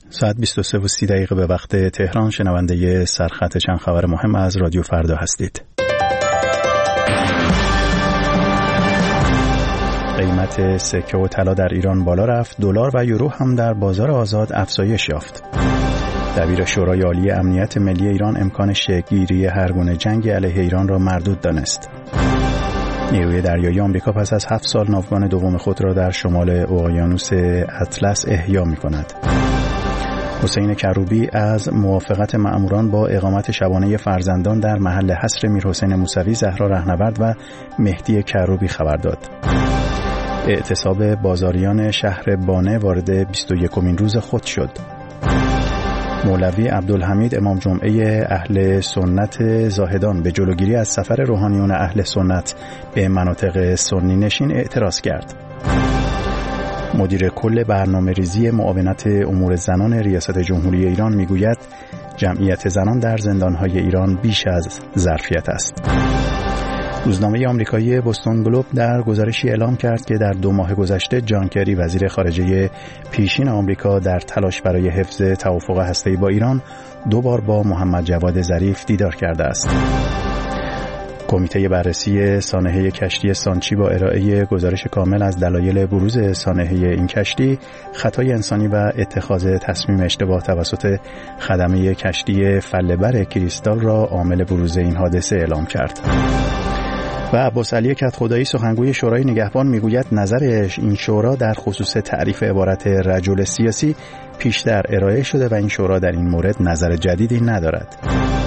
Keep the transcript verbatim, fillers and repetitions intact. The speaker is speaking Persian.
ساعت بیست و سه و سی دقیقه به وقت تهران. شنونده سرخط چند خبر مهم از رادیو فردا هستید. قیمت سکه و طلا در ایران بالا رفت. دلار و یورو هم در بازار آزاد افزایش یافت. دبیر شورای عالی امنیت ملی ایران امکان شکل‌گیری هرگونه جنگ علیه ایران را مردود دانست. نیروی دریایی آمریکا پس از هفت سال ناوگان دوم خود را در شمال اقیانوس اطلس احیا می‌کند. حسین کروبی از موافقت مأموران با اقامت شبانه فرزندان در محل حصر میرحسین موسوی، زهرا رهنورد و مهدی کروبی خبر داد. اعتصاب بازاریان شهر بانه وارد بیست و یکمین روز خود شد. مولوی عبدالحمید امام جمعه اهل سنت زاهدان به جلوگیری از سفر روحانیون اهل سنت به مناطق سنی نشین اعتراض کرد. مدیر کل برنامه ریزی معاونت امور زنان ریاست جمهوری ایران میگوید جمعیت زنان در زندانهای ایران بیش از ظرفیت است. روزنامه آمریکایی بوستون گلوب در گزارشی اعلام کرد که در دو ماه گذشته جان کری وزیر خارجه پیشین آمریکا در تلاش برای حفظ توافق هسته‌ای با ایران دو بار با محمد جواد ظریف دیدار کرده است. کمیته بررسی سانحه کشتی سانچی با ارائه گزارش کامل از دلایل بروز سانحه این کشتی، خطای انسانی و اتخاذ تصمیم اشتباه توسط خدمه کشتی فله‌بر کریستال را عامل بروز این حادثه اعلام کرد. و عباس علی کدخدایی سخنگوی شورای نگهبان میگوید نظر این شورا در خصوص تعریف عبارت رجل سیاسی پیشتر ارائه شده و این شورا در این مورد نظر جدیدی ندارد.